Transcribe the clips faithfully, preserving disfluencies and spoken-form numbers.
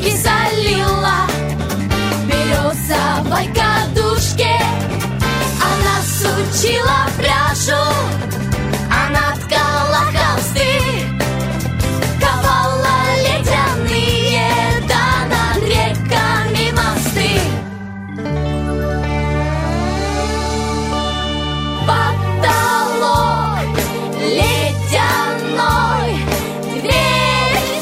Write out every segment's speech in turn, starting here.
и залила березовой кадушке. Она сучила пряжу, она ткала холсты, ковала ледяные, да над реками мосты. Потолок ледяной, дверь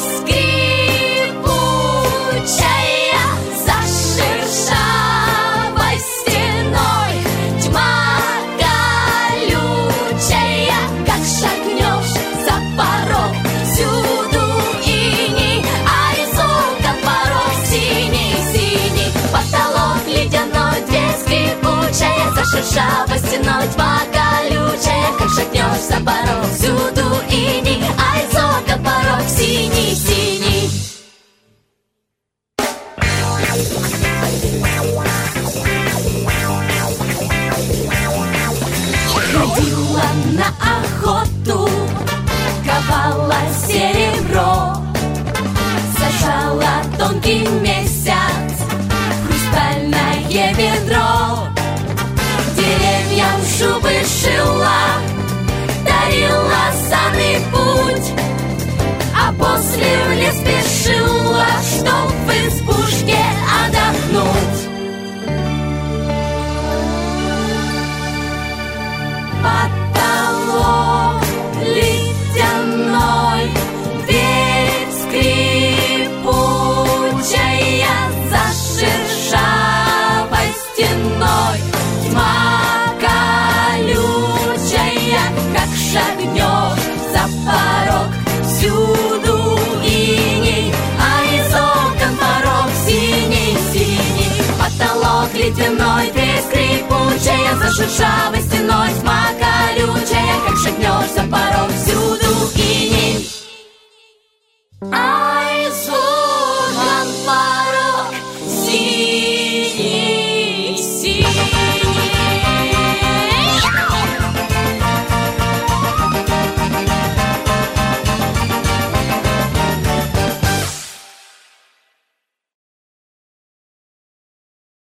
скрипучая, за шершавой стеной тьма колючая. Как шагнешь за порог, всюду иней, а из окон порог синий-синий. Потолок ледяной, дверь скрипучая, за шершавой стеной тьма колючая. Как шагнешь за порог, всюду иней, а из окон порог синий-синий. Ходила на охоту, ковала серебро, сажала тонкий месяц в хрустальное ведро. Деревьям шубы шила, дарила санный путь, а после в лес спешила, чтоб в избушке отдохнуть. Потолок ледяной, дверь скрипучая, за шершавой стеной тьма колючая. Как шагнешь за порог, всюду иней, а из окон порог синий-синий. Потолок ледяной, дверь скрипучая, за шершавой стеной тьма колючая. Как шагнешь за порог, всюду иней, а